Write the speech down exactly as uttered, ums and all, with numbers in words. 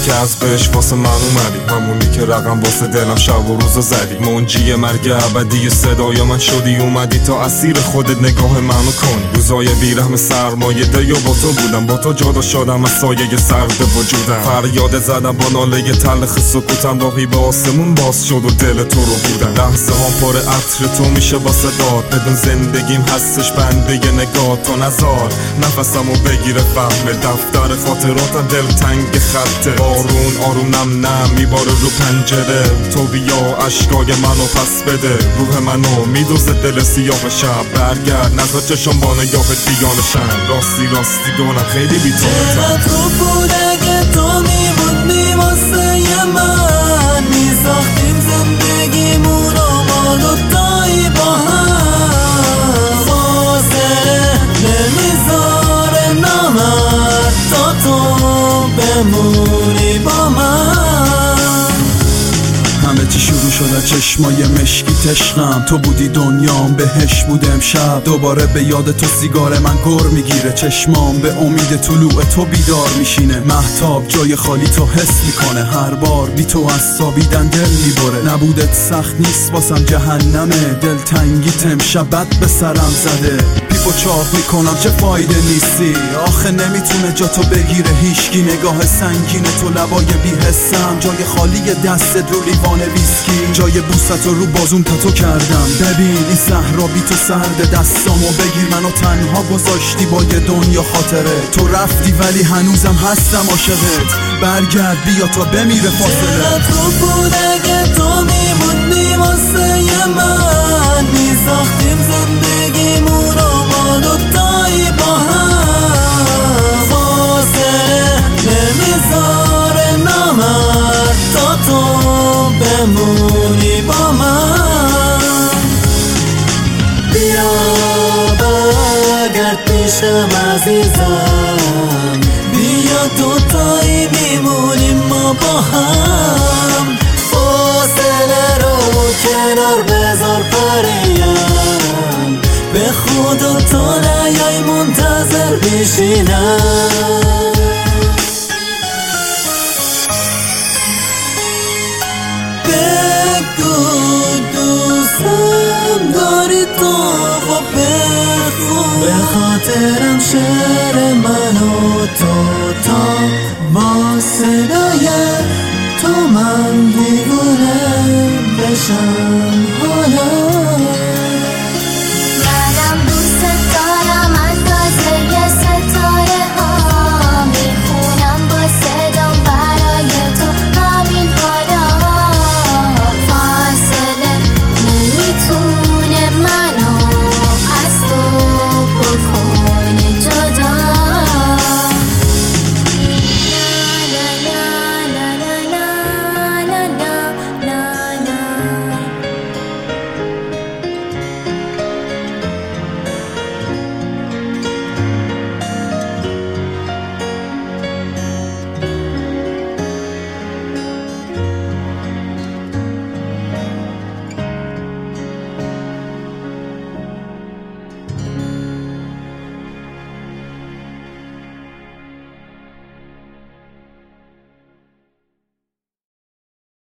که از بهش واسه من اومدی، همونی که رقم واسه دلم شب و روزو زدی. منجی مرگ ابدی صدای من شدی، اومدی تا اسیر خودت نگاه منو کنی. روزای بیرحم سرمایه ده با تو بودم، با تو جدا شدم از سایه سرد وجودم. فریاد زدم با ناله تلخ سکوتم، راهی به آسمون باز شد و دل تو رو بودم. لحظه ها پر عطر تو میشه با صدات، بدون زندگیم هستش بنده نگاه تو. نزار نفسمو بگیره فهم دفتر خاطراتم، دل تنگ خطه. بارون آروم نم نم میباره رو پنجره، تو بیا اشکای منو پس بده. روح منو میدوزه دل سیاه شب، برگرد نظر چشم با نگاه دیانه شن. راستی راستی دونم خیلی بی تو چقدر خوب بود اگه تو میبودی واسه من، میساختیم زندگیمون رو ما دوتایی با هم. فاصله نمیذاره نامرد تا تو بمونی با من. همه چی شروع شد از چشمای مشکی تشقم، تو بودی دنیام بهش بود امشب. دوباره به یاد تو سیگار من گر میگیره، چشمام به امید طلوع تو بیدار میشینه. مهتاب جای خالی تو حس میکنه، هر بار بی تو از سابیدن دل میبره. نبودت سخت نیست واسم جهنمه، دل تنگیت امشب بد به سرم زده. پیپ و چاق میکنم چه فایده نیستی، آخه نمیتونه جا تو بگیره هیشگی. نگاه سنگین تو لبای بی حسم، جای خالی دستت رو لیوان ویسکی. جای بوست رو بازوم تاتو کردم، ببین این صحرا بی تو سرد. دستامو بگیر منو تنها گذاشتی با یه دنیا خاطره. تو رفتی ولی هنوزم هستم عاشقت، برگرد بیا تا بمیره فاصله. چقدر خوب بود اگه تو میموندی واسه من، میساختیم زندگیمون رو ما دوتایی با هم. فاصله نمیذاره نامرد تا تو بمونی با من. بیا برگرد پیشم عزیزم، بیا دوتایی میمونیم ما با هم. فاصله رو کنار بذار پریم، به خدا تو نیای منتظر بشینم. دوستم داری تو و بخون، به خاطرم شعر من و تو تا با صدای تو من دیوونه.